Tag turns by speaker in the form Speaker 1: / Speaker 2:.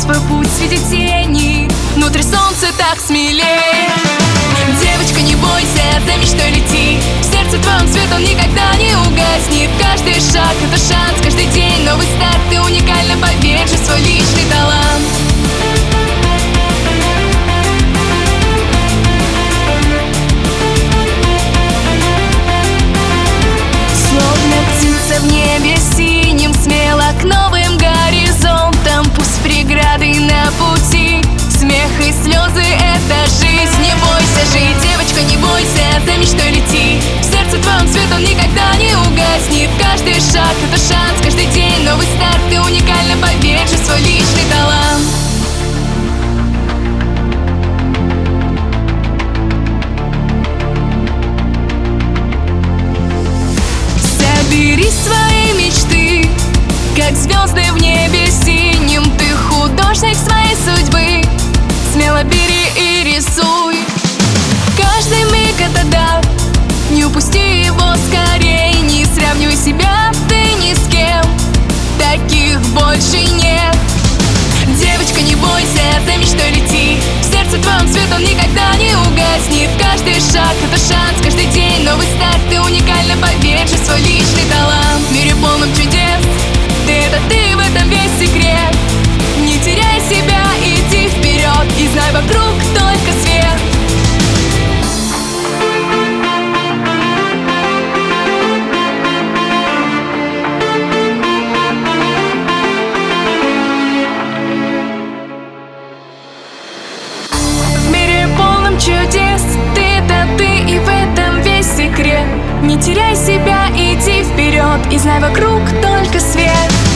Speaker 1: твой путь светит тени, внутри солнца так смелей. Девочка, не бойся, за мечтой лети, в сердце твоем свет он никогда не угаснет. Каждый шаг — это шанс, каждый день новый старт. Ты уникальна, поверь же в свой личный талант. Словно птица в небе синим, смело к новым горизонтам. Пусть преграды на пути, смех и слезы — это жизнь. Не бойся жить, девочка, не бойся, за мечтой лети, в сердце твоем свет он никогда не угаснет. Каждый шаг — это шанс, каждый день новый старт. Ты уникальна, поверь же в свой личный талант. Собери свои мечты, как звезды в небе синим. Ты художник своей судьбы, смело бери и рисуй. Каждый миг — это дар, не упусти его скорей. Не сравнивай себя ты ни с кем, таких больше нет. Девочка, не бойся, за мечтой лети, в сердце твоем свет он никогда не угаснет. Каждый шаг — это шанс, каждый день новый старт. Ты уникальна, поверь же в свой личный талант. В мире полном чудес, ты — это ты, в этом весь секрет. Не теряй себя, иди вперед, и знай, вокруг только свет. В мире полном чудес, ты — это ты, и в этом весь секрет. Не теряй себя, иди вперед, и знай, вокруг только свет.